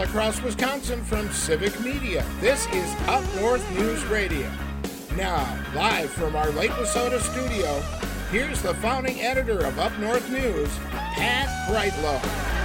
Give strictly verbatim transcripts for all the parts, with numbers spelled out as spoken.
all across Wisconsin from Civic Media. This is Up North News Radio. Now, live from our Lake Wissota studio, here's the founding editor of Up North News, Pat Brightlow.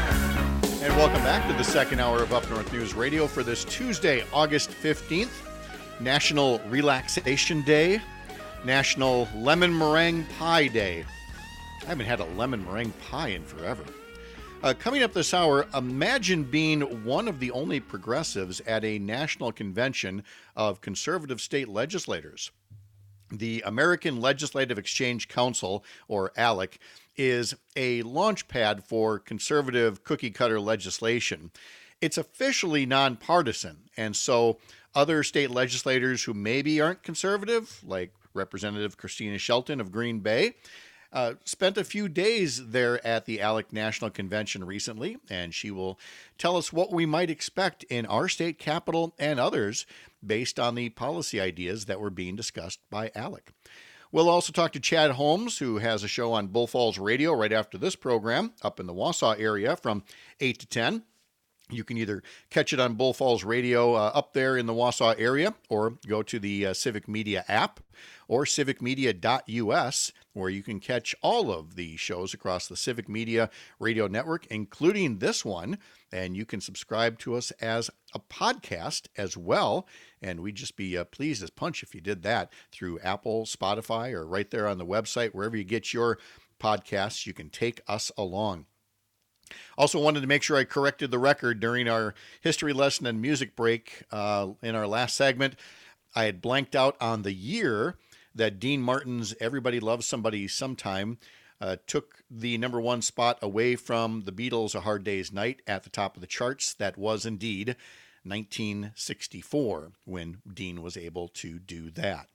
And welcome back to the second hour of Up North News Radio for this Tuesday, August fifteenth, National Relaxation Day, National Lemon Meringue Pie Day. I haven't had a lemon meringue pie in forever. Uh, coming up this hour, imagine being one of the only progressives at a national convention of conservative state legislators. The American Legislative Exchange Council, or ALEC, is a launch pad for conservative cookie-cutter legislation. It's officially nonpartisan, and so other state legislators who maybe aren't conservative, like Representative Christina Shelton of Green Bay, Uh, spent a few days there at the ALEC National Convention recently, and she will tell us what we might expect in our state capital and others based on the policy ideas that were being discussed by ALEC. We'll also talk to Chad Holmes, who has a show on Bull Falls Radio right after this program up in the Wausau area from eight to ten. You can either catch it on Bull Falls Radio uh, up there in the Wausau area, or go to the uh, Civic Media app or civic media dot u s, where you can catch all of the shows across the Civic Media radio network, including this one. And you can subscribe to us as a podcast as well. And we'd just be uh, pleased as punch if you did that through Apple, Spotify, or right there on the website. Wherever you get your podcasts, you can take us along. Also wanted to make sure I corrected the record during our history lesson and music break uh, in our last segment. I had blanked out on the year that Dean Martin's Everybody Loves Somebody Sometime uh, took the number one spot away from the Beatles' A Hard Day's Night at the top of the charts. That was indeed nineteen sixty-four when Dean was able to do that.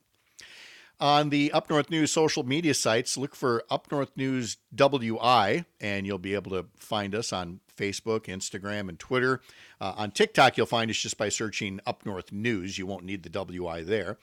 On the Up North News social media sites, look for Up North News W I, and you'll be able to find us on Facebook, Instagram, and Twitter. Uh, on TikTok, you'll find us just by searching Up North News. You won't need the W I there.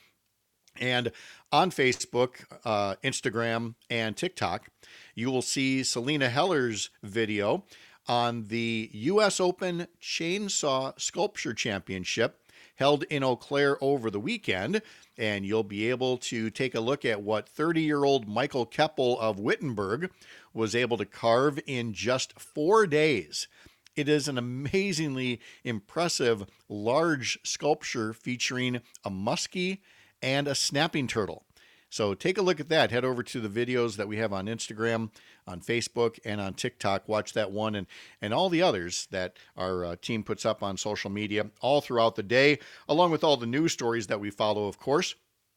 And on Facebook, uh, Instagram, and TikTok, you will see Selena Heller's video on the U S Open Chainsaw Sculpture Championship held in Eau Claire over the weekend, and you'll be able to take a look at what thirty-year-old Michael Keppel of Wittenberg was able to carve in just four days. It is an amazingly impressive, large sculpture featuring a muskie and a snapping turtle. So take a look at that. Head over to the videos that we have on Instagram, on Facebook, and on TikTok. Watch that one and, and all the others that our uh, team puts up on social media all throughout the day, along with all the news stories that we follow, of course.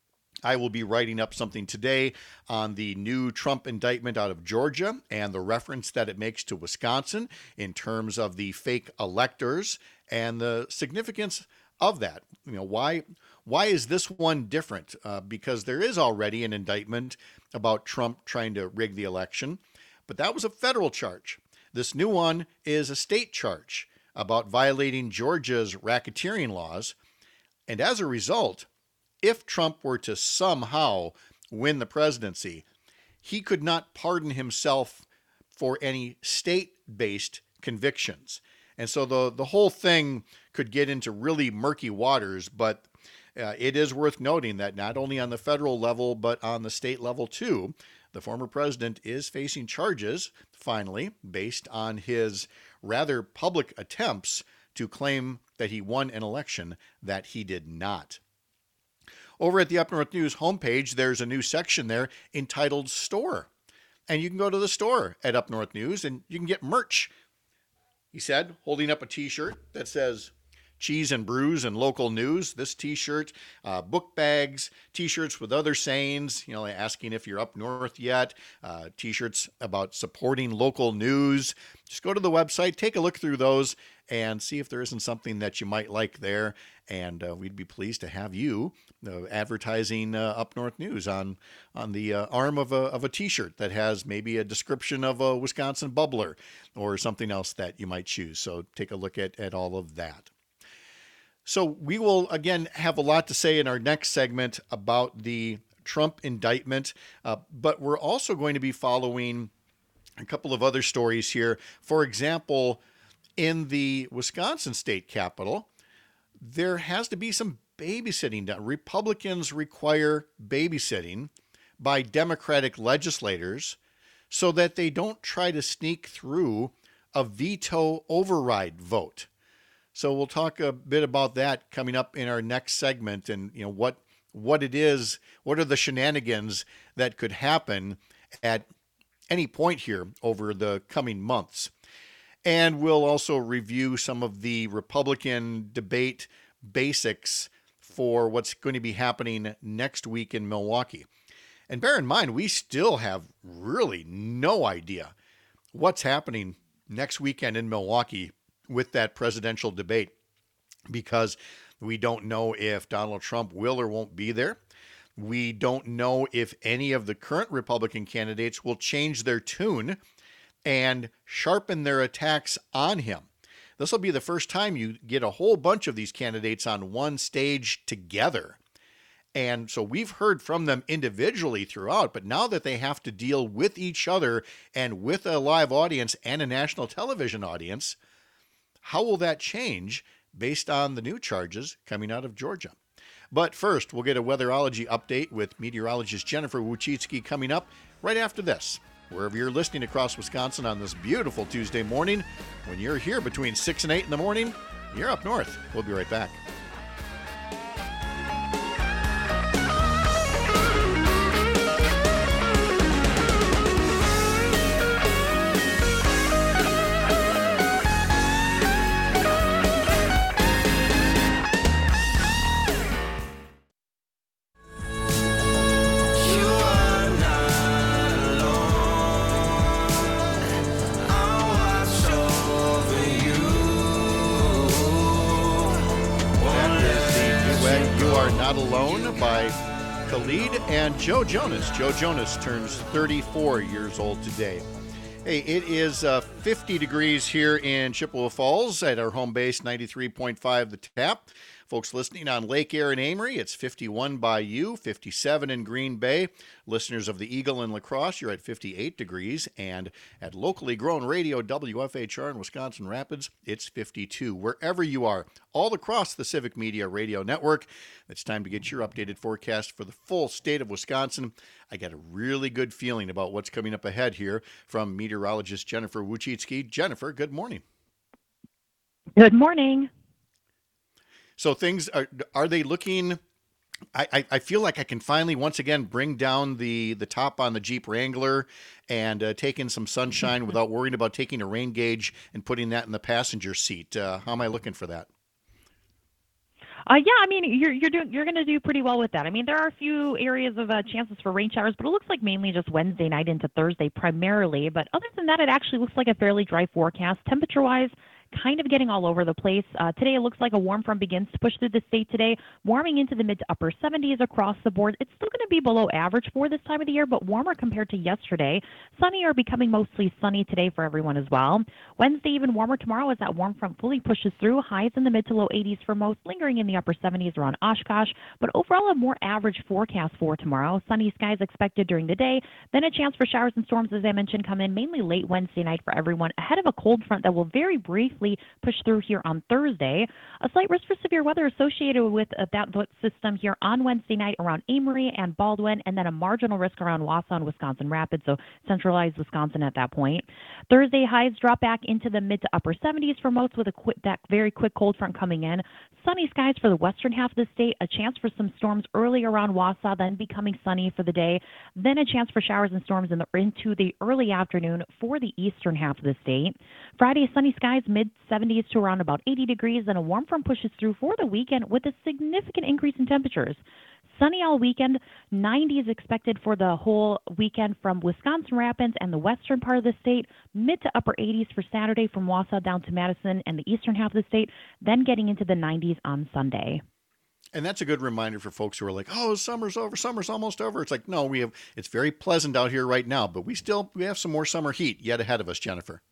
I will be writing up something today on the new Trump indictment out of Georgia and the reference that it makes to Wisconsin in terms of the fake electors and the significance of that. You know, why why is this one different? Uh, because there is already an indictment about Trump trying to rig the election, but that was a federal charge. This new one is a state charge about violating Georgia's racketeering laws. And as a result, if Trump were to somehow win the presidency, he could not pardon himself for any state-based convictions. And so the, the whole thing could get into really murky waters, but uh, it is worth noting that not only on the federal level, but on the state level too, the former president is facing charges, finally, based on his rather public attempts to claim that he won an election that he did not. Over at the Up North News homepage, there's a new section there entitled Store. And you can go to the store at Up North News and you can get merch. He said, holding up a t-shirt that says Cheese and Brews and Local News. This t-shirt, uh, book bags, t-shirts with other sayings, you know, asking if you're up north yet, uh, t-shirts about supporting local news. Just go to the website, take a look through those, and see if there isn't something that you might like there. And uh, we'd be pleased to have you uh, advertising uh, Up North News on on the uh, arm of a of a t-shirt that has maybe a description of a Wisconsin bubbler or something else that you might choose. So take a look at, at all of that. So we will, again, have a lot to say in our next segment about the Trump indictment, uh, but we're also going to be following a couple of other stories here. For example, in the Wisconsin state capitol, there has to be some babysitting done. Republicans require babysitting by Democratic legislators so that they don't try to sneak through a veto override vote. So we'll talk a bit about that coming up in our next segment, and you know what what it is, what are the shenanigans that could happen at any point here over the coming months. And we'll also review some of the Republican debate basics for what's going to be happening next week in Milwaukee. And bear in mind, we still have really no idea what's happening next weekend in Milwaukee with that presidential debate, because we don't know if Donald Trump will or won't be there. We don't know if any of the current Republican candidates will change their tune and sharpen their attacks on him. This will be the first time you get a whole bunch of these candidates on one stage together. And so we've heard from them individually throughout, but now that they have to deal with each other and with a live audience and a national television audience, how will that change based on the new charges coming out of Georgia? But first, we'll get a weatherology update with meteorologist Jennifer Wojcicki coming up right after this. Wherever you're listening across Wisconsin on this beautiful Tuesday morning, when you're here between six and eight in the morning, you're up north. We'll be right back. Alone by Khalid and Joe Jonas. Joe Jonas turns thirty-four years old today. Hey, it is uh, fifty degrees here in Chippewa Falls at our home base, ninety-three point five The Tap. Folks listening on Lake Air and Amory, it's fifty-one by you, fifty-seven in Green Bay. Listeners of the Eagle and La Crosse, you're at fifty-eight degrees. And at locally grown radio W F H R in Wisconsin Rapids, it's fifty-two. Wherever you are, all across the Civic Media Radio Network, it's time to get your updated forecast for the full state of Wisconsin. I got a really good feeling about what's coming up ahead here from meteorologist Jennifer Wojcicki. Jennifer, good morning. Good morning. So things are, are they looking, I, I, I feel like I can finally once again bring down the, the top on the Jeep Wrangler and uh, take in some sunshine without worrying about taking a rain gauge and putting that in the passenger seat. Uh, how am I looking for that? Uh, yeah, I mean, you're you're doing you're going to do pretty well with that. I mean, there are a few areas of uh, chances for rain showers, but it looks like mainly just Wednesday night into Thursday primarily. But other than that, it actually looks like a fairly dry forecast. Temperature-wise, kind of getting all over the place. Uh, today, it looks like a warm front begins to push through the state today, warming into the mid to upper seventies across the board. It's still going to be below average for this time of the year, but warmer compared to yesterday. Sunny or becoming mostly sunny today for everyone as well. Wednesday, even warmer tomorrow as that warm front fully pushes through. Highs in the mid to low eighties for most, lingering in the upper seventies around Oshkosh, but overall a more average forecast for tomorrow. Sunny skies expected during the day, then a chance for showers and storms, as I mentioned, come in mainly late Wednesday night for everyone, ahead of a cold front that will very briefly push through here on Thursday. A slight risk for severe weather associated with uh, that system here on Wednesday night around Amory and Baldwin, and then a marginal risk around Wausau and Wisconsin Rapids, so centralized Wisconsin at that point. Thursday, highs drop back into the mid to upper seventies for most, with a quick, that very quick cold front coming in. Sunny skies for the western half of the state, a chance for some storms early around Wausau, then becoming sunny for the day, then a chance for showers and storms in the, into the early afternoon for the eastern half of the state. Friday, sunny skies, mid seventies to around about eighty degrees, and a warm front pushes through for the weekend with a significant increase in temperatures. Sunny all weekend, nineties expected for the whole weekend from Wisconsin Rapids and the western part of the state, mid to upper eighties for Saturday from Wausau down to Madison and the eastern half of the state, then getting into the nineties on Sunday. And that's a good reminder for folks who are like, oh, summer's over, summer's almost over. It's like, no, we have, it's very pleasant out here right now, but we still, we have some more summer heat yet ahead of us, Jennifer.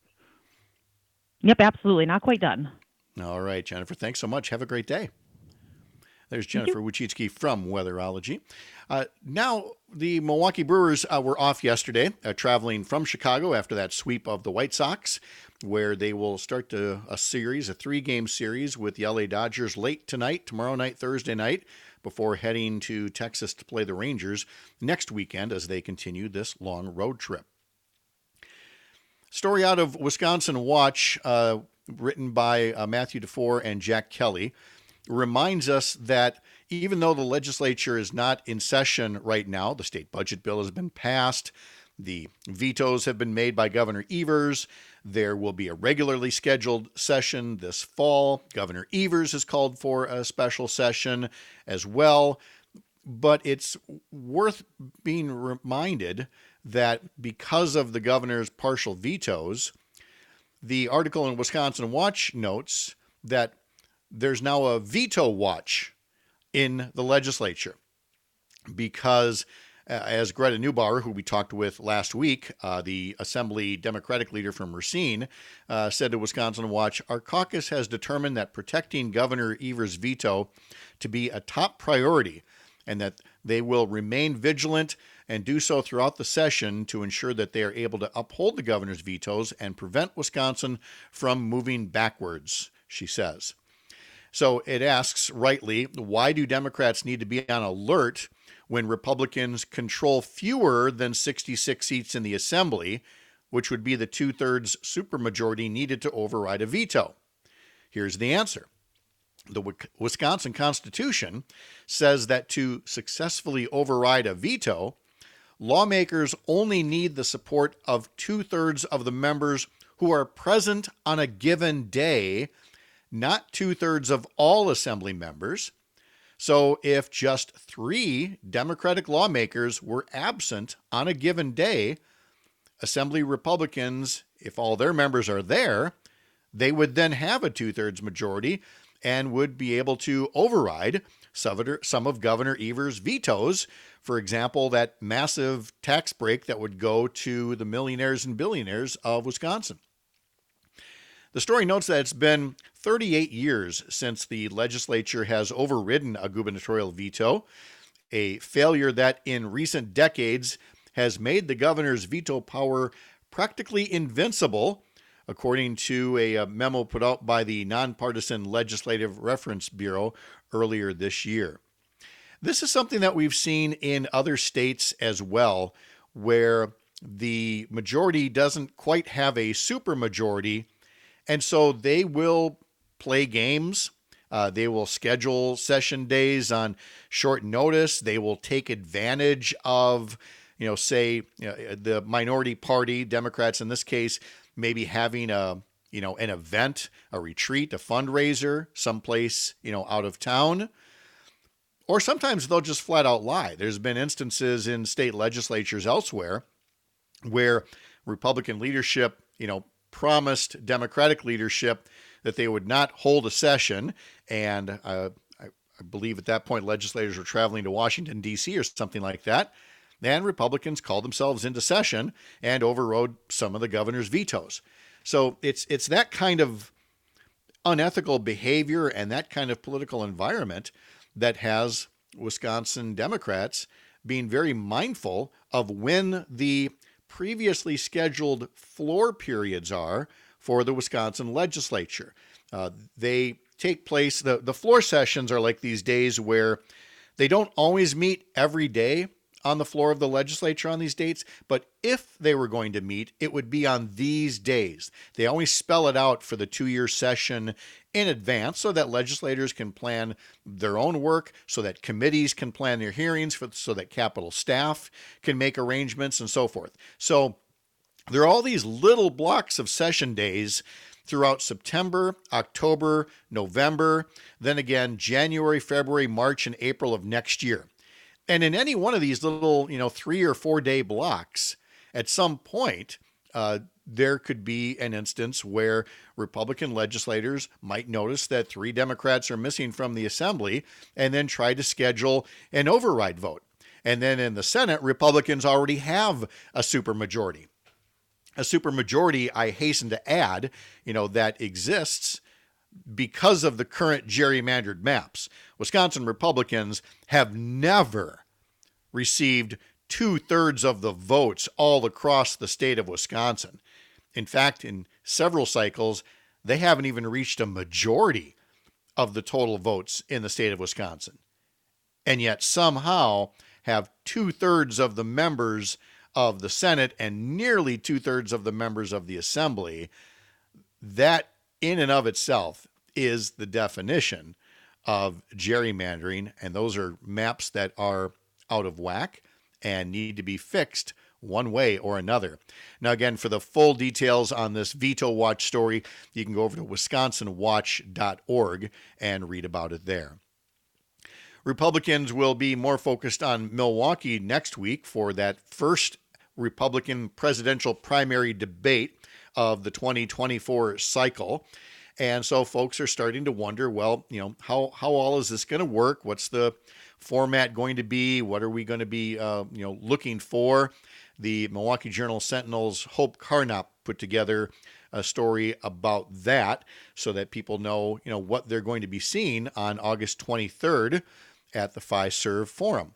Yep, absolutely. Not quite done. All right, Jennifer, thanks so much. Have a great day. There's Jennifer Wojcicki from Weatherology. Uh, now, the Milwaukee Brewers uh, were off yesterday, uh, traveling from Chicago after that sweep of the White Sox. where they will start to, a series, a three-game series with the L A Dodgers late tonight, tomorrow night, Thursday night, before heading to Texas to play the Rangers next weekend as they continue this long road trip. Story out of Wisconsin Watch, uh, written by uh, Matthew DeFore and Jack Kelly, reminds us that even though the legislature is not in session right now, the state budget bill has been passed, the vetoes have been made by Governor Evers. There will be a regularly scheduled session this fall. Governor Evers has called for a special session as well. But it's worth being reminded that because of the governor's partial vetoes, the article in Wisconsin Watch notes that there's now a veto watch in the legislature because Uh, as Greta Neubauer, who we talked with last week, uh, the Assembly Democratic leader from Racine, uh, said to Wisconsin Watch, our caucus has determined that protecting Governor Evers' veto to be a top priority and that they will remain vigilant and do so throughout the session to ensure that they are able to uphold the governor's vetoes and prevent Wisconsin from moving backwards, she says. So it asks, rightly, why do Democrats need to be on alert when Republicans control fewer than sixty-six seats in the Assembly, which would be the two-thirds supermajority needed to override a veto? Here's the answer. The Wisconsin Constitution says that to successfully override a veto, lawmakers only need the support of two-thirds of the members who are present on a given day, not two-thirds of all Assembly members. So if just three Democratic lawmakers were absent on a given day, Assembly Republicans, if all their members are there, they would then have a two-thirds majority and would be able to override some of Governor Evers' vetoes. For example, that massive tax break that would go to the millionaires and billionaires of Wisconsin. The story notes that it's been thirty-eight years since the legislature has overridden a gubernatorial veto, a failure that in recent decades has made the governor's veto power practically invincible, according to a memo put out by the Nonpartisan Legislative Reference Bureau earlier this year. This is something that we've seen in other states as well, where the majority doesn't quite have a supermajority, and so they will play games. Uh, they will schedule session days on short notice. They will take advantage of, you know, say, you know, the minority party, Democrats in this case, maybe having a, you know, an event, a retreat, a fundraiser, someplace, you know, out of town. Or sometimes they'll just flat out lie. There's been instances in state legislatures elsewhere where Republican leadership, you know, promised Democratic leadership that they would not hold a session. And uh, I, I believe at that point, legislators were traveling to Washington, D C or something like that. And Republicans called themselves into session and overrode some of the governor's vetoes. So it's it's that kind of unethical behavior and that kind of political environment that has Wisconsin Democrats being very mindful of when the previously scheduled floor periods are for the Wisconsin legislature. Uh, they take place, the, the floor sessions are like these days where they don't always meet every day on the floor of the legislature on these dates, but if they were going to meet, it would be on these days. They always spell it out for the two-year session in advance so that legislators can plan their own work, so that committees can plan their hearings, for, so that Capitol staff can make arrangements and so forth. So there are all these little blocks of session days throughout September, October, November, then again January, February, March, and April of next year. And in any one of these little, you know, three or four day blocks, at some point, uh, there could be an instance where Republican legislators might notice that three Democrats are missing from the Assembly and then try to schedule an override vote. And then in the Senate, Republicans already have a supermajority. A supermajority, I hasten to add, you know, that exists because of the current gerrymandered maps. Wisconsin Republicans have never received two-thirds of the votes all across the state of Wisconsin. In fact, in several cycles, they haven't even reached a majority of the total votes in the state of Wisconsin. And yet somehow have two-thirds of the members of the Senate and nearly two-thirds of the members of the Assembly. That in and of itself is the definition of gerrymandering, and those are maps that are out of whack and need to be fixed one way or another. Now, again, for the full details on this Veto Watch story, you can go over to wisconsin watch dot org and read about it there. Republicans will be more focused on Milwaukee next week for that first Republican presidential primary debate of the twenty twenty-four cycle. And so folks are starting to wonder, well, you know, how, how all is this going to work? What's the format going to be? What are we going to be, uh, you know, looking for? The Milwaukee Journal Sentinel's Hope Carnop put together a story about that so that people know, you know, what they're going to be seeing on August twenty-third at the Fiserv Forum.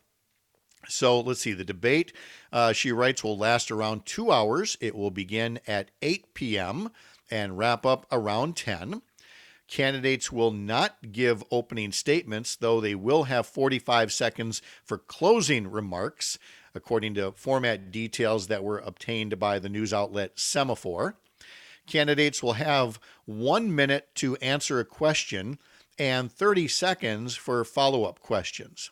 So let's see, the debate, uh, she writes, will last around two hours. It will begin at eight p.m. and wrap up around ten. Candidates will not give opening statements, though they will have forty-five seconds for closing remarks, according to format details that were obtained by the news outlet Semaphore. Candidates will have one minute to answer a question and thirty seconds for follow-up questions.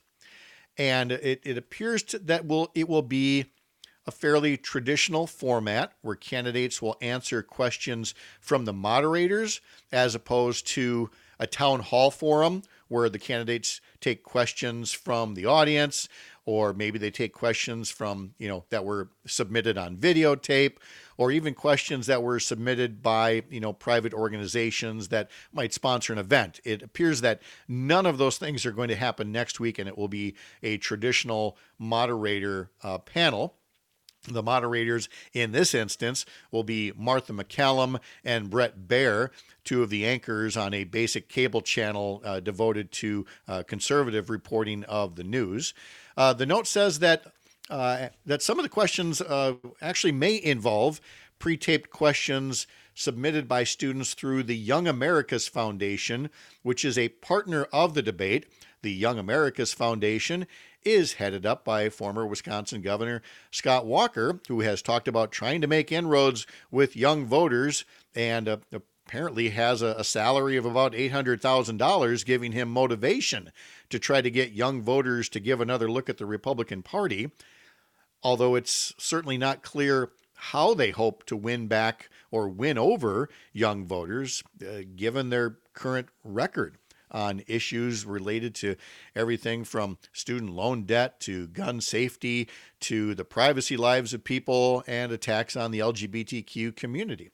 And it, it appears to, that will it will be a fairly traditional format where candidates will answer questions from the moderators as opposed to a town hall forum where the candidates take questions from the audience, or maybe they take questions from, you know, that were submitted on videotape, or even questions that were submitted by, you know, private organizations that might sponsor an event. It appears that none of those things are going to happen next week, and it will be a traditional moderator uh, panel. The moderators in this instance will be Martha MacCallum and Bret Baier, two of the anchors on a basic cable channel uh, devoted to uh, conservative reporting of the news. Uh, the note says that uh, that some of the questions uh, actually may involve pre-taped questions submitted by students through the Young Americas Foundation, which is a partner of the debate. The Young Americas Foundation is headed up by former Wisconsin Governor Scott Walker, who has talked about trying to make inroads with young voters and uh, apparently has a, a salary of about eight hundred thousand dollars, giving him motivation to try to get young voters to give another look at the Republican Party, although it's certainly not clear how they hope to win back or win over young voters, uh, given their current record on issues related to everything from student loan debt to gun safety to the privacy lives of people and attacks on the L G B T Q community.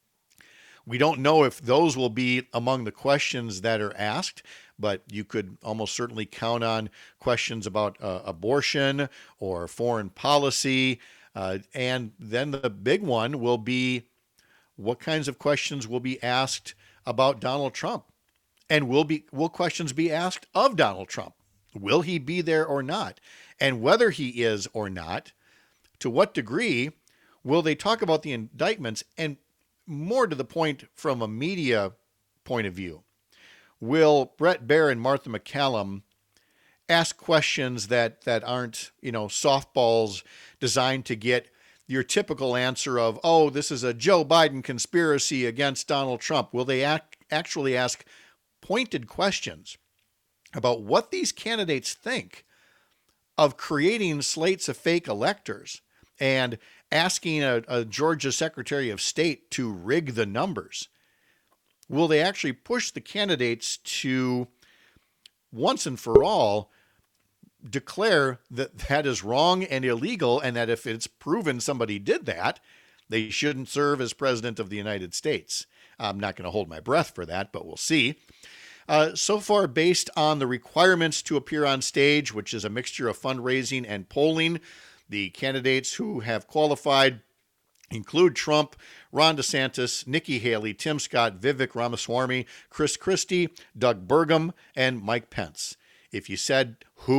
We don't know if those will be among the questions that are asked, but you could almost certainly count on questions about uh, abortion or foreign policy. Uh, and then the big one will be what kinds of questions will be asked about Donald Trump. And will be will questions be asked of Donald Trump? Will he be there or not? And whether he is or not, to what degree will they talk about the indictments? And more to the point, from a media point of view, will Bret Baier and Martha MacCallum ask questions that that aren't, you know, softballs designed to get your typical answer of, oh, this is a Joe Biden conspiracy against Donald Trump? Will they act, actually ask pointed questions about what these candidates think of creating slates of fake electors and asking a, a Georgia Secretary of State to rig the numbers? Will they actually push the candidates to once and for all declare that that is wrong and illegal, and that if it's proven somebody did that, they shouldn't serve as president of the United States? I'm not going to hold my breath for that, but we'll see. Uh, so far, based on the requirements to appear on stage, which is a mixture of fundraising and polling, the candidates who have qualified include Trump, Ron DeSantis, Nikki Haley, Tim Scott, Vivek Ramaswamy, Chris Christie, Doug Burgum, and Mike Pence. If you said who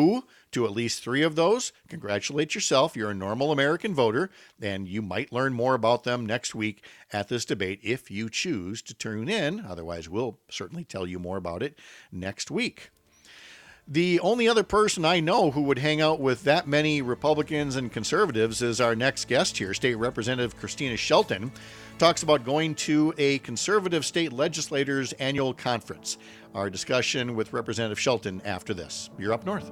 to at least three of those, congratulate yourself. You're a normal American voter, and you might learn more about them next week at this debate if you choose to tune in. Otherwise, we'll certainly tell you more about it next week. The only other person I know who would hang out with that many Republicans and conservatives is our next guest here. State Representative Kristina Shelton talks about going to a conservative state legislators annual conference. Our discussion with Representative Shelton after this. You're up north.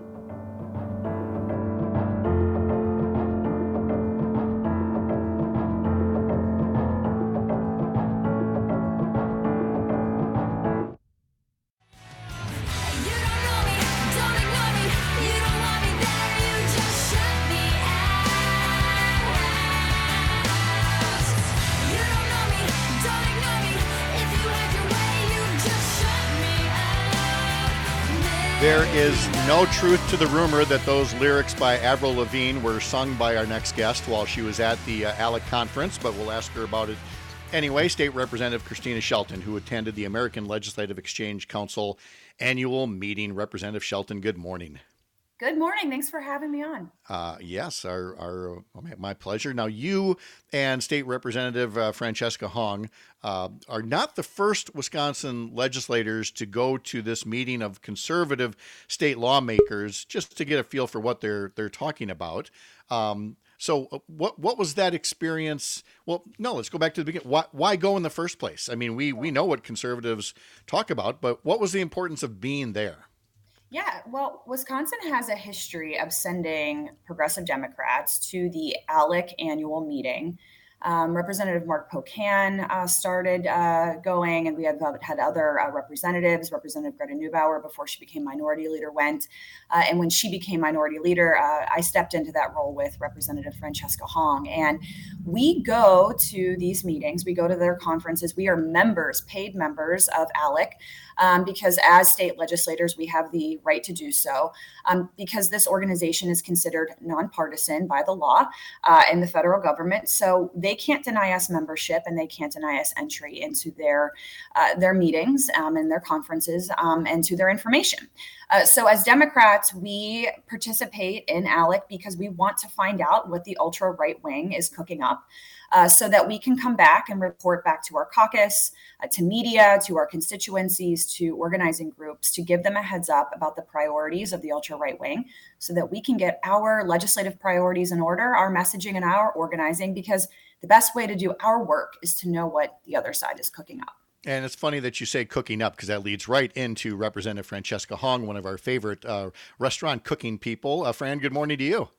There is no truth to the rumor that those lyrics by Avril Lavigne were sung by our next guest while she was at the uh, ALEC conference, but we'll ask her about it anyway. State Representative Kristina Shelton, who attended the American Legislative Exchange Council annual meeting. Representative Shelton, good morning. Good morning. Thanks for having me on. Uh, yes, our, our, my pleasure. Now, you and State Representative uh, Francesca Hong uh, are not the first Wisconsin legislators to go to this meeting of conservative state lawmakers just to get a feel for what they're they're talking about. Um, so, what what was that experience? Well, no, let's go back to the beginning. Why why go in the first place? I mean, we we know what conservatives talk about, but what was the importance of being there? Yeah, well, Wisconsin has a history of sending progressive Democrats to the ALEC annual meeting. Um, Representative Mark Pocan uh, started uh, going, and we have had other uh, representatives. Representative Greta Neubauer, before she became minority leader, went. Uh, and when she became minority leader, uh, I stepped into that role with Representative Francesca Hong. And we go to these meetings, we go to their conferences. We are members, paid members of ALEC. Um, because as state legislators, we have the right to do so, um, because this organization is considered nonpartisan by the law uh, in the federal government. So they can't deny us membership, and they can't deny us entry into their uh, their meetings um, and their conferences um, and to their information. Uh, so as Democrats, we participate in ALEC because we want to find out what the ultra right wing is cooking up, uh, so that we can come back and report back to our caucus, uh, to media, to our constituencies, to organizing groups, to give them a heads up about the priorities of the ultra right wing, so that we can get our legislative priorities in order, our messaging and our organizing, because the best way to do our work is to know what the other side is cooking up. And it's funny that you say cooking up, because that leads right into Representative Francesca Hong, one of our favorite uh, restaurant cooking people. Uh, Fran, good morning to you.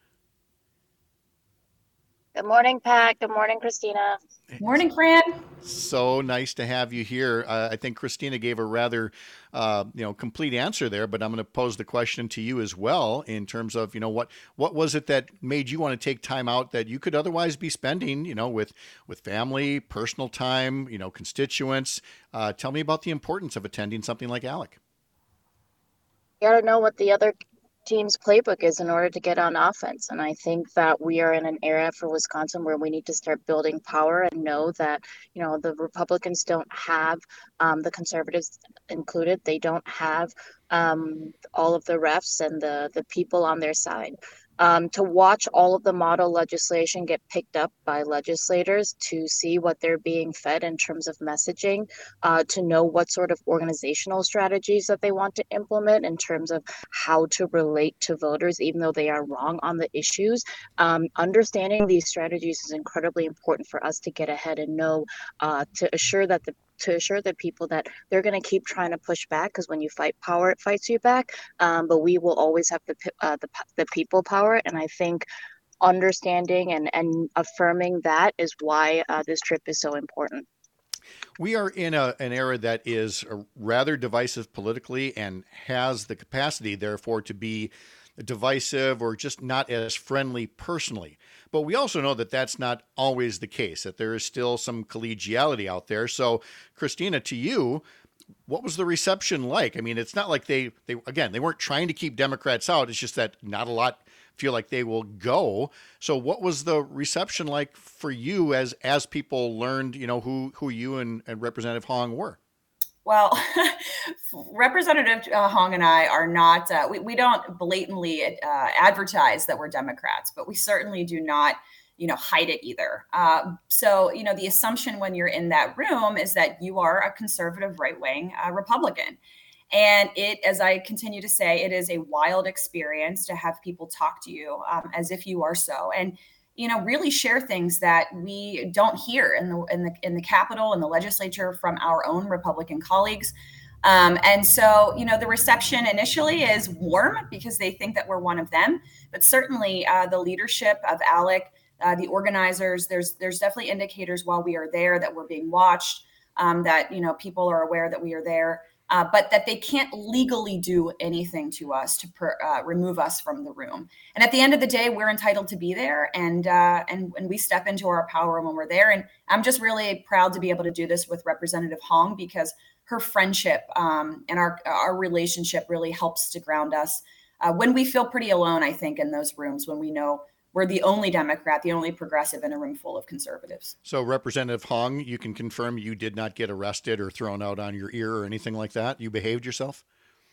Good morning, Pat. Good morning, Kristina. Morning, Fran. So nice to have you here. Uh, I think Kristina gave a rather, uh, you know, complete answer there, but I'm going to pose the question to you as well in terms of, you know, what what was it that made you want to take time out that you could otherwise be spending, you know, with with family, personal time, you know, constituents. Uh, tell me about the importance of attending something like ALEC. You got to know what the other team's playbook is in order to get on offense. And I think that we are in an era for Wisconsin where we need to start building power and know that, you know, the Republicans don't have um, the conservatives included. They don't have um, all of the refs and the, the people on their side. Um, to watch all of the model legislation get picked up by legislators, to see what they're being fed in terms of messaging, uh, to know what sort of organizational strategies that they want to implement in terms of how to relate to voters, even though they are wrong on the issues. Um, understanding these strategies is incredibly important for us to get ahead and know, uh, to assure that the to assure the people that they're going to keep trying to push back, because when you fight power, it fights you back. Um, but we will always have the, uh, the the people power. And I think understanding and, and affirming that is why uh, this trip is so important. We are in a, an era that is rather divisive politically and has the capacity, therefore, to be divisive or just not as friendly personally. But we also know that that's not always the case, that there is still some collegiality out there. So, Kristina, to you, what was the reception like? I mean, it's not like they, they again, they weren't trying to keep Democrats out. It's just that not a lot feel like they will go. So what was the reception like for you as as people learned, you know, who, who you and, and Representative Hong were? Well, Representative uh, Hong and I are not, uh, we, we don't blatantly uh, advertise that we're Democrats, but we certainly do not, you know, hide it either. Uh, so, you know, the assumption when you're in that room is that you are a conservative right-wing uh, Republican. And it, as I continue to say, it is a wild experience to have people talk to you um, as if you are so. And you know, really share things that we don't hear in the in the in the Capitol and the legislature from our own Republican colleagues. Um, and so, you know, the reception initially is warm because they think that we're one of them. But certainly, uh, the leadership of ALEC, uh, the organizers, there's there's definitely indicators while we are there that we're being watched, um, that you know people are aware that we are there. Uh, but that they can't legally do anything to us to per, uh, remove us from the room. And at the end of the day, we're entitled to be there, and uh, and and we step into our power when we're there. And I'm just really proud to be able to do this with Representative Hong because her friendship um, and our our relationship really helps to ground us uh, when we feel pretty alone. I think in those rooms when we know we're the only Democrat, the only progressive in a room full of conservatives. So, Representative Hong, you can confirm you did not get arrested or thrown out on your ear or anything like that? You behaved yourself?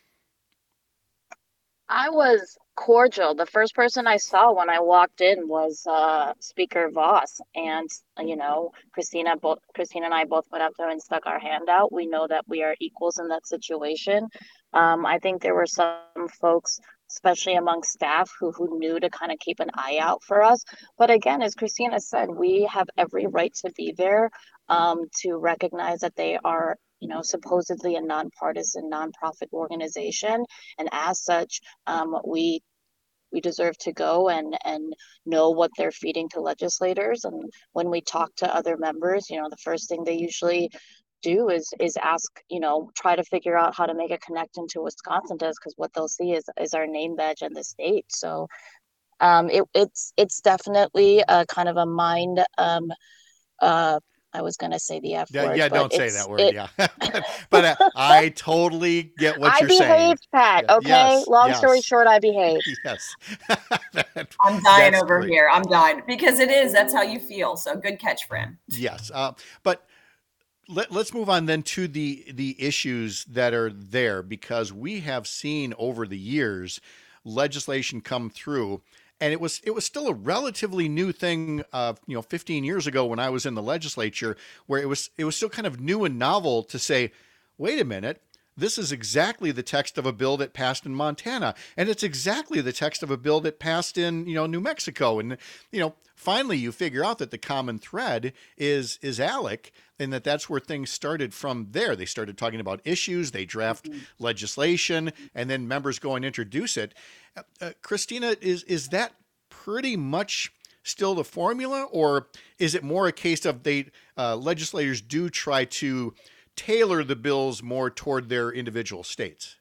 I was cordial. The first person I saw when I walked in was uh, Speaker Voss, and you know, Christina. Both Christina and I both went up there and stuck our hand out. We know that we are equals in that situation. Um, I think there were some folks, especially among staff, who who knew to kind of keep an eye out for us. But again, as Christina said, we have every right to be there, um, to recognize that they are, you know, supposedly a nonpartisan, nonprofit organization, and as such, um, we we deserve to go and and know what they're feeding to legislators. And when we talk to other members, you know, the first thing they usually do is is ask, you know, try to figure out how to make a connection to Wisconsin does, because what they'll see is is our name badge and the state. So um, it, it's it's definitely a kind of a mind. Um, uh, I was going to say the F Yeah, word. yeah, but don't say it's- that word. it- Yeah, but, but uh, I totally get what I you're saying. behaved, Pat. Yeah, Okay. yes, Long story yes. short, I behaved. Yes. That- I'm dying that's over great. here. I'm dying because it is. That's how you feel. So good catch, friend. Yes, uh, but let, let's move on then to the the issues that are there, because we have seen over the years legislation come through, and it was it was still a relatively new thing, uh, you know, fifteen years ago when I was in the legislature, where it was it was still kind of new and novel to say, wait a minute. This is exactly the text of a bill that passed in Montana, and it's exactly the text of a bill that passed in, you know, New Mexico. And, you know, finally you figure out that the common thread is is ALEC, and that that's where things started from there. They started talking about issues, they draft mm-hmm. legislation, and then members go and introduce it. Uh, uh, Christina, is is that pretty much still the formula, or is it more a case of they uh, legislators do try to tailor the bills more toward their individual states?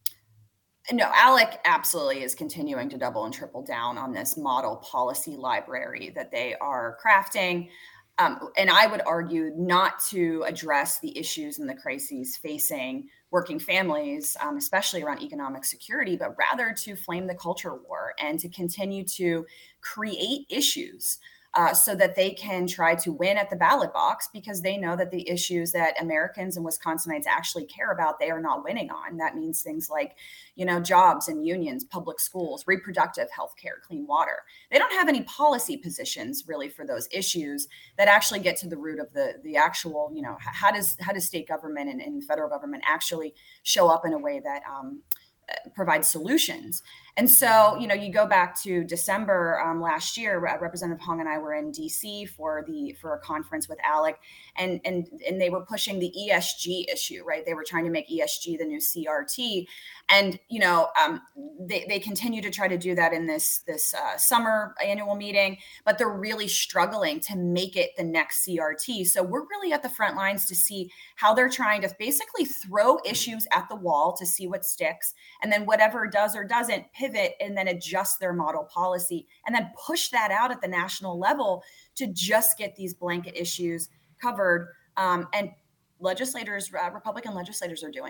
No, ALEC absolutely is continuing to double and triple down on this model policy library that they are crafting. Um, and I would argue not to address the issues and the crises facing working families, um, especially around economic security, but rather to flame the culture war and to continue to create issues Uh, so that they can try to win at the ballot box, because they know that the issues that Americans and Wisconsinites actually care about, they are not winning on. That means things like, you know, jobs and unions, public schools, reproductive health care, clean water. They don't have any policy positions really for those issues that actually get to the root of the the actual, you know, how does how does state government and, and federal government actually show up in a way that um, provide solutions. And so, you know, you go back to December um, last year, Representative Hong and I were in D C for the for a conference with ALEC, and and and they were pushing the E S G issue, right? They were trying to make E S G the new C R T, and you know, um, they they continue to try to do that in this this uh, summer annual meeting, but they're really struggling to make it the next C R T. So we're really at the front lines to see how they're trying to basically throw issues at the wall to see what sticks, and then whatever does or doesn't, pivot and then adjust their model policy and then push that out at the national level to just get these blanket issues covered. Um, and legislators, uh, Republican legislators are doing it.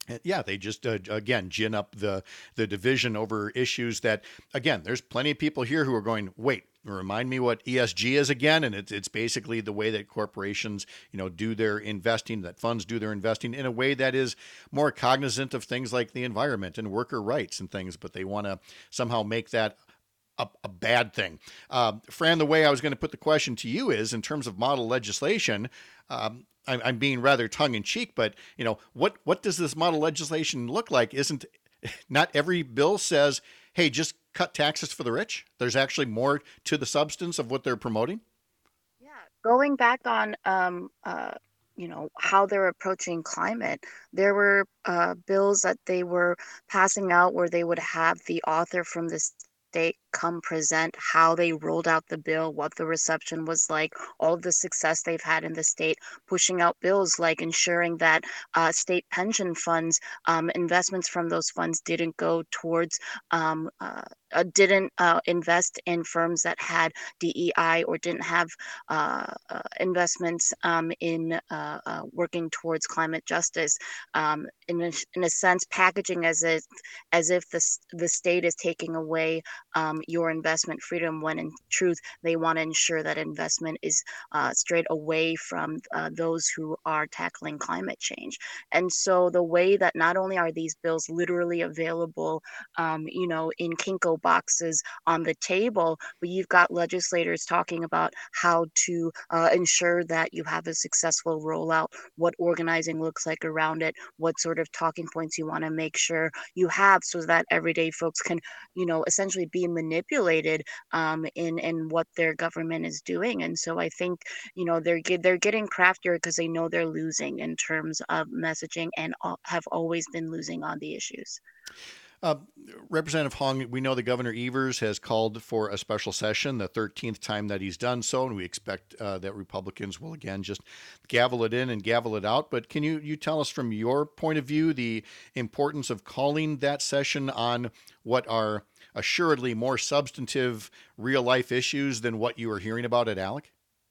Yeah, they just uh, again gin up the the division over issues that, again, there's plenty of people here who are going, wait, remind me what E S G is again, and it's it's basically the way that corporations, you know, do their investing, that funds do their investing in a way that is more cognizant of things like the environment and worker rights and things, but they want to somehow make that a, a bad thing. Uh, Fran, the way I was going to put the question to you is, in terms of model legislation, um, I'm, I'm being rather tongue in cheek, but you know, what what does this model legislation look like? Isn't not every bill says, hey, just cut taxes for the rich? There's actually more to the substance of what they're promoting. Yeah, going back on um, uh, you know, how they're approaching climate, there were uh, bills that they were passing out where they would have the author from the state come present how they rolled out the bill, what the reception was like, all of the success they've had in the state, pushing out bills like ensuring that uh, state pension funds, um, investments from those funds didn't go towards, um, uh, uh, didn't uh, invest in firms that had D E I or didn't have uh, uh, investments um, in uh, uh, working towards climate justice. Um, in a, in a sense, packaging as if as if the the state is taking away um, your investment freedom, when in truth they want to ensure that investment is uh, straight away from uh, those who are tackling climate change. And so the way that not only are these bills literally available, um, you know, in Kinko boxes on the table, but you've got legislators talking about how to uh, ensure that you have a successful rollout, what organizing looks like around it, what sort of talking points you want to make sure you have so that everyday folks can, you know, essentially be manipulated um, in in what their government is doing. And so I think, you know, they're get, they're getting craftier because they know they're losing in terms of messaging, and all, have always been losing on the issues. Uh, Representative Hong, we know that Governor Evers has called for a special session, the thirteenth time that he's done so, and we expect uh, that Republicans will again just gavel it in and gavel it out. But can you, you tell us from your point of view the importance of calling that session on what are assuredly more substantive real life issues than what you are hearing about at ALEC?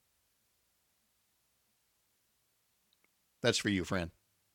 That's for you, Fran.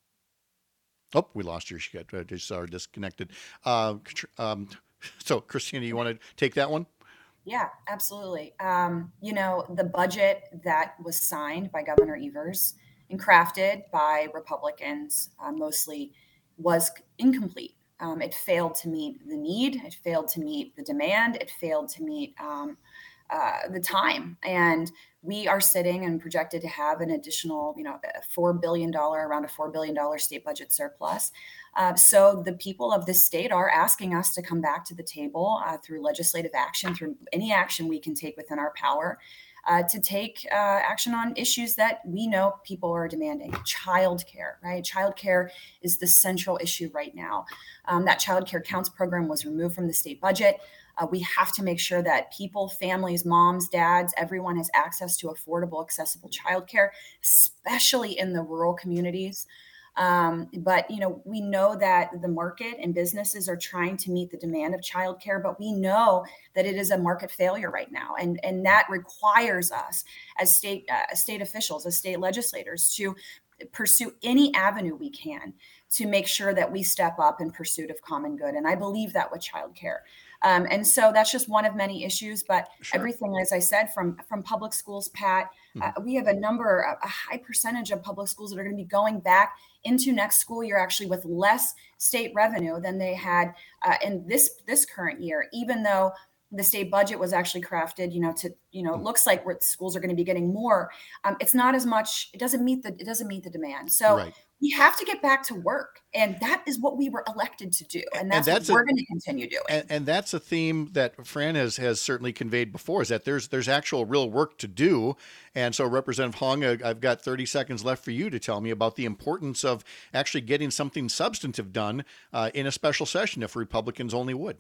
Oh, we lost her. She got uh, just uh, disconnected. Uh, um, so, Christina, you want to take that one? Yeah, absolutely. Um, you know, the budget that was signed by Governor Evers and crafted by Republicans uh, mostly was incomplete. Um, it failed to meet the need. It failed to meet the demand. It failed to meet um, uh, the time. And we are sitting and projected to have an additional, you know, a four billion dollars, around a four billion dollars state budget surplus. Uh, so the people of this state are asking us to come back to the table uh, through legislative action, through any action we can take within our power, uh, to take uh, action on issues that we know people are demanding. Childcare, right? Childcare is the central issue right now. Um, that Child Care Counts program was removed from the state budget. Uh, we have to make sure that people, families, moms, dads, everyone has access to affordable, accessible childcare, especially in the rural communities. Um, but, you know, we know that the market and businesses are trying to meet the demand of childcare, but we know that it is a market failure right now. And, and that requires us as state, uh, state officials, as state legislators, to pursue any avenue we can to make sure that we step up in pursuit of common good. And I believe that with childcare. Um, and so that's just one of many issues, but sure. Everything, as I said, from, from public schools, Pat, mm-hmm. uh, we have a number, a, a high percentage of public schools that are going to be going back into next school year, actually with less state revenue than they had uh, in this, this current year, even though the state budget was actually crafted, you know, to, you know, it looks like where schools are going to be getting more. Um, it's not as much, it doesn't meet the, it doesn't meet the demand. So right. We have to get back to work. And that is what we were elected to do. And that's, and that's what we're a, going to continue doing. And, and that's a theme that Fran has, has certainly conveyed before, is that there's, there's actual real work to do. And so Representative Hong, I've got thirty seconds left for you to tell me about the importance of actually getting something substantive done uh, in a special session, if Republicans only would.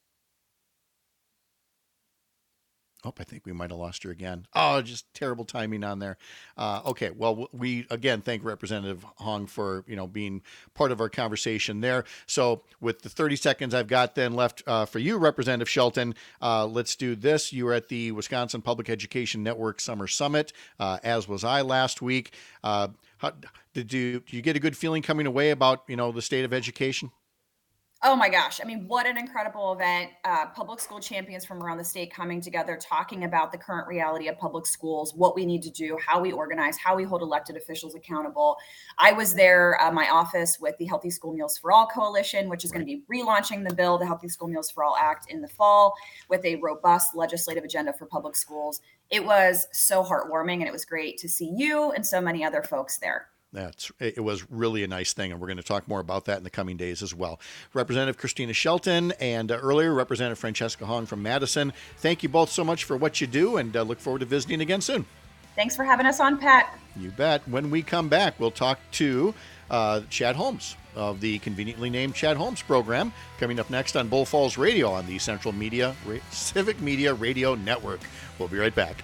Oh, I think we might have lost her again. Oh, just terrible timing on there. Uh, okay, well, we again thank Representative Hong for you know being part of our conversation there. So, with the thirty seconds I've got then left uh, for you, Representative Shelton, uh, let's do this. You were at the Wisconsin Public Education Network Summer Summit, uh, as was I last week. Uh, How, did you, did you get a good feeling coming away about, you know, the state of education? Oh my gosh. I mean, what an incredible event. Uh, public school champions from around the state coming together, talking about the current reality of public schools, what we need to do, how we organize, how we hold elected officials accountable. I was there, uh, my office with the Healthy School Meals for All Coalition, which is going to be relaunching the bill, the Healthy School Meals for All Act, in the fall with a robust legislative agenda for public schools. It was so heartwarming, and it was great to see you and so many other folks there. That's, it was really a nice thing, and we're going to talk more about that in the coming days as well. Representative Christina Shelton and uh, earlier Representative Francesca Hong from Madison, thank you both so much for what you do, and uh, look forward to visiting again soon. Thanks for having us on, Pat. You bet. When we come back, we'll talk to uh, Chad Holmes of the conveniently named Chad Holmes program, coming up next on Bull Falls Radio on the Central Media Ra- Civic Media Radio Network. We'll be right back.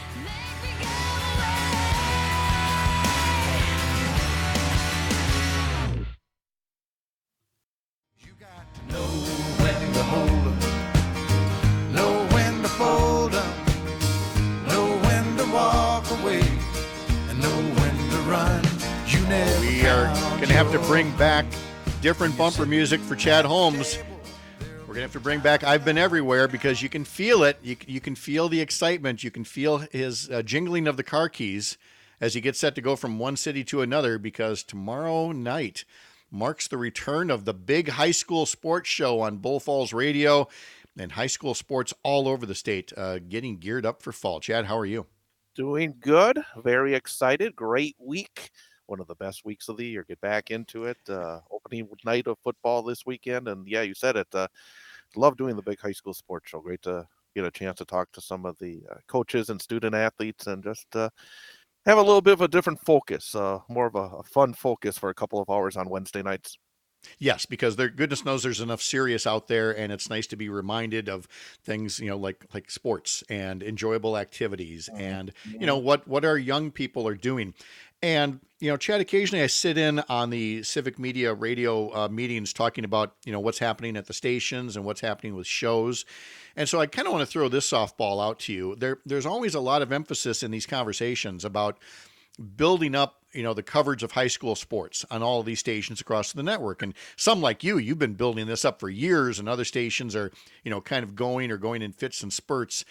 Know when to hold 'em, know when to fold 'em, know when to walk away, and know when to run. You never We are going to have to bring back different bumper music for Chad Holmes. We're going to have to bring back I've Been Everywhere, because you can feel it. You, you can feel the excitement. You can feel his uh, jingling of the car keys as he gets set to go from one city to another, because tomorrow night marks the return of the big high school sports show on Bull Falls Radio, and high school sports all over the state uh, getting geared up for fall. Chad, how are you? Doing good. Very excited. Great week. One of the best weeks of the year. Get back into it. Uh, opening night of football this weekend. And yeah, you said it. Uh, love doing the big high school sports show. Great to get a chance to talk to some of the uh, coaches and student athletes, and just uh, have a little bit of a different focus, uh, more of a, a fun focus for a couple of hours on Wednesday nights. Yes, because there, goodness knows there's enough serious out there, and it's nice to be reminded of things, you know, like like sports and enjoyable activities, and you know what what our young people are doing. And you know, Chad, occasionally I sit in on the Civic Media Radio uh, meetings talking about, you know, what's happening at the stations and what's happening with shows. And so I kind of want to throw this softball out to you. There, there's always a lot of emphasis in these conversations about building up, you know, the coverage of high school sports on all of these stations across the network. And some like you, you've been building this up for years, and other stations are, you know, kind of going or going in fits and spurts.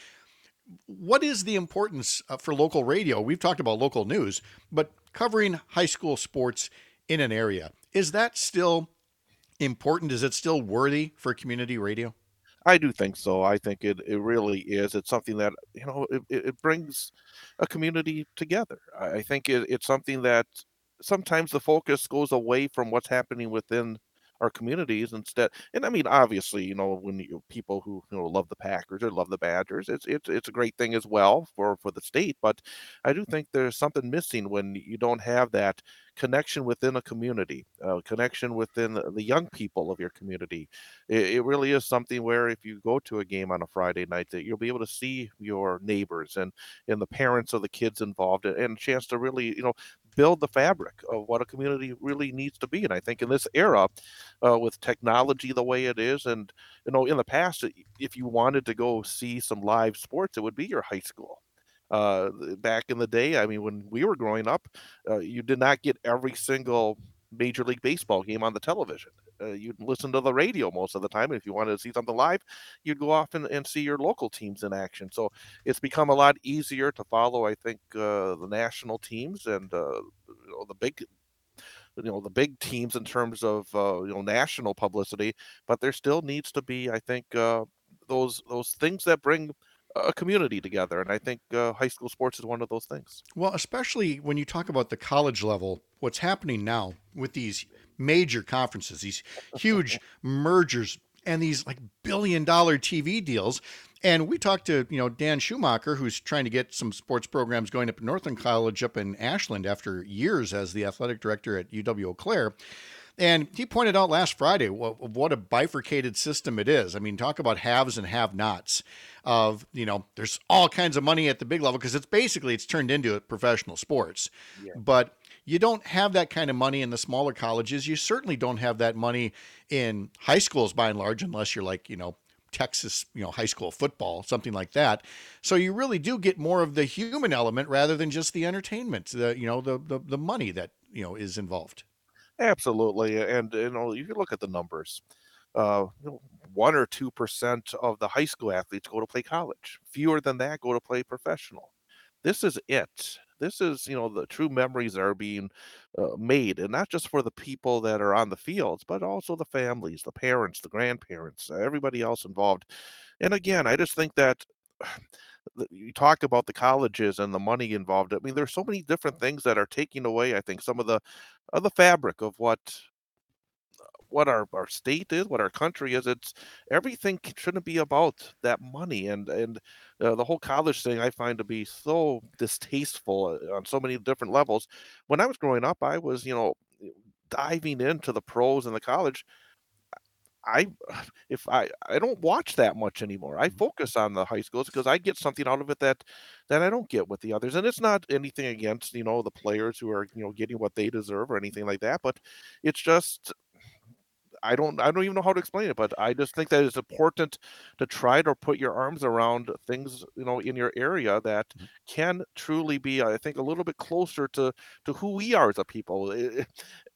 What is the importance uh, for local radio? We've talked about local news, but covering high school sports in an area, is that still important? Is it still worthy for community radio? I do think so. I think it, it really is. It's something that, you know, it, it brings a community together. I I think it, it's something that sometimes the focus goes away from what's happening within our communities instead. And I mean, obviously, you know, when you people who, you know, love the Packers or love the Badgers, it's it's it's a great thing as well for for the state. But I do think there's something missing when you don't have that connection within a community, uh, connection within the the young people of your community. It, it really is something where if you go to a game on a Friday night, that you'll be able to see your neighbors and and the parents of the kids involved, and, and a chance to really, you know, build the fabric of what a community really needs to be. And I think in this era, uh, with technology the way it is, and you know, in the past, if you wanted to go see some live sports, it would be your high school. Uh, back in the day, I mean, when we were growing up, uh, you did not get every single Major League Baseball game on the television. Uh, you'd listen to the radio most of the time. And if you wanted to see something live, you'd go off and, and see your local teams in action. So it's become a lot easier to follow, I think, uh, the national teams and uh, you know, the big you know the big teams in terms of uh, you know national publicity. But there still needs to be, I think, uh, those those things that bring a community together. And I think uh, high school sports is one of those things. Well, especially when you talk about the college level, what's happening now with these major conferences, these huge mergers and these like billion dollar T V deals. And we talked to, you know, Dan Schumacher, who's trying to get some sports programs going up at Northland College up in Ashland after years as the athletic director at U W Eau Claire. And he pointed out last Friday what, what a bifurcated system it is. I mean, talk about haves and have-nots of, you know, there's all kinds of money at the big level because it's basically, it's turned into professional sports. Yeah. But you don't have that kind of money in the smaller colleges. You certainly don't have that money in high schools by and large, unless you're like, you know, Texas, you know, high school football, something like that. So you really do get more of the human element rather than just the entertainment, the, you know, the, the, the money that, you know, is involved. Absolutely. And, you know, you can look at the numbers. Uh, you know, one or two percent of the high school athletes go to play college. Fewer than that go to play professional. This is it. This is, you know, the true memories that are being uh, made, and not just for the people that are on the fields, but also the families, the parents, the grandparents, everybody else involved. And again, I just think that the- you talk about the colleges and the money involved. I mean, there's so many different things that are taking away, I think, some of the of the fabric of what what our, our state is, what our country is. It's everything c- shouldn't be about that money, and and uh, the whole college thing I find to be so distasteful uh, on so many different levels. When I was growing up, I was, you know, diving into the pros and the college. I if I I don't watch that much anymore. I focus on the high schools because I get something out of it that that I don't get with the others. And it's not anything against, you know, the players who are, you know, getting what they deserve or anything like that, but it's just I don't I don't even know how to explain it, but I just think that it's important to try to put your arms around things, you know, in your area that can truly be, I think, a little bit closer to to who we are as a people. I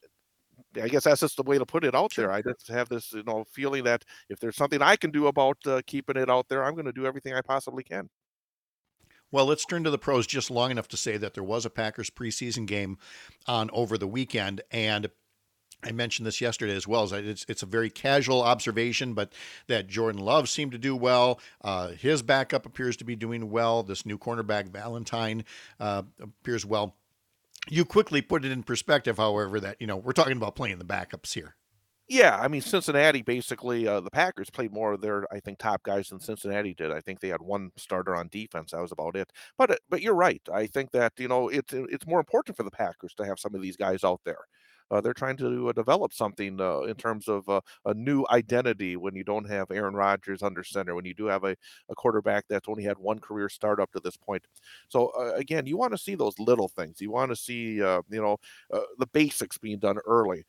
I guess that's just the way to put it out there. Sure. I just have this, you know, feeling that if there's something I can do about uh, keeping it out there, I'm going to do everything I possibly can. Well, let's turn to the pros just long enough to say that there was a Packers preseason game on over the weekend, and I mentioned this yesterday as well. As it's it's a very casual observation, but that Jordan Love seemed to do well. Uh, his backup appears to be doing well. This new cornerback Valentine uh, appears well. You quickly put it in perspective, however, that you know we're talking about playing the backups here. Yeah, I mean, Cincinnati basically, uh, the Packers played more of their, I think, top guys than Cincinnati did. I think they had one starter on defense. That was about it. But uh, but you're right. I think that, you know, it's it's more important for the Packers to have some of these guys out there. Uh, they're trying to uh, develop something uh, in terms of uh, a new identity when you don't have Aaron Rodgers under center, when you do have a, a quarterback that's only had one career start up to this point. So uh, again, you want to see those little things. You want to see, uh, you know, uh, the basics being done early.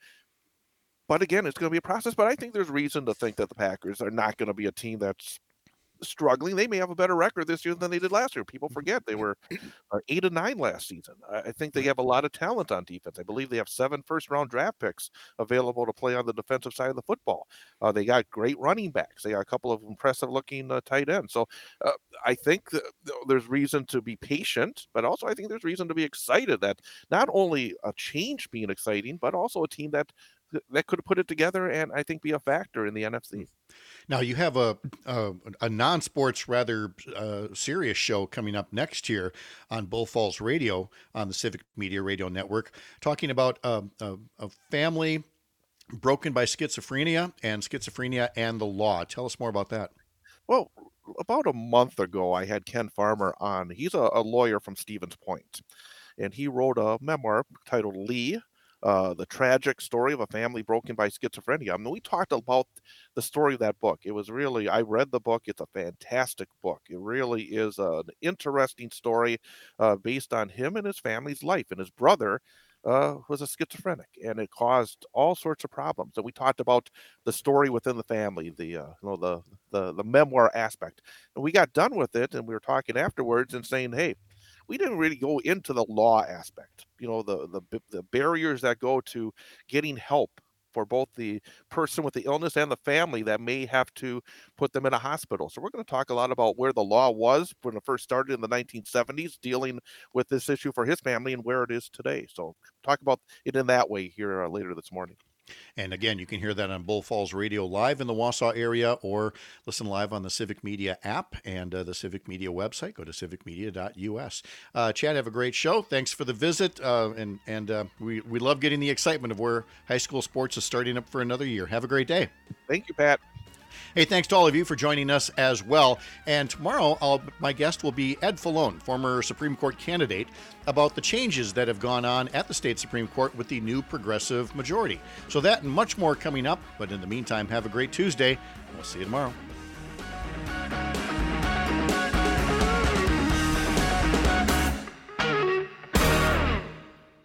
But again, it's going to be a process. But I think there's reason to think that the Packers are not going to be a team that's struggling. They may have a better record this year than they did last year. People forget they were uh, eight and nine last season. I, I think they have a lot of talent on defense. I believe they have seven first round draft picks available to play on the defensive side of the football. Uh, they got great running backs. They got a couple of impressive looking uh, tight ends. So uh, I think th- th- there's reason to be patient, but also I think there's reason to be excited that not only a change being exciting, but also a team that that could put it together and I think be a factor in the N F C. Now you have a a, a non-sports, rather uh, serious show coming up next year on Bull Falls Radio on the Civic Media Radio Network, talking about uh, a, a family broken by schizophrenia and schizophrenia and the law. Tell us more about that. Well, about a month ago, I had Ken Farmer on. He's a, a lawyer from Stevens Point, and he wrote a memoir titled Lee, uh, the tragic story of a family broken by schizophrenia. I mean, we talked about the story of that book. It was really, I read the book. It's a fantastic book. It really is an interesting story uh, based on him and his family's life. And his brother uh, was a schizophrenic, and it caused all sorts of problems. And we talked about the story within the family, the uh, you know the, the the memoir aspect. And we got done with it, and we were talking afterwards and saying, hey, we didn't really go into the law aspect, you know, the the the barriers that go to getting help for both the person with the illness and the family that may have to put them in a hospital. So we're going to talk a lot about where the law was when it first started in the nineteen seventies, dealing with this issue for his family and where it is today. So talk about it in that way here uh, later this morning. And again, you can hear that on Bull Falls Radio live in the Wausau area, or listen live on the Civic Media app and uh, the Civic Media website. Go to civic media dot u s. Uh, Chad, have a great show. Thanks for the visit. Uh, and and uh, we, we love getting the excitement of where high school sports is starting up for another year. Have a great day. Thank you, Pat. Hey, thanks to all of you for joining us as well. And tomorrow, I'll, my guest will be Ed Falone, former Supreme Court candidate, about the changes that have gone on at the state Supreme Court with the new progressive majority. So that and much more coming up. But in the meantime, have a great Tuesday. We'll see you tomorrow.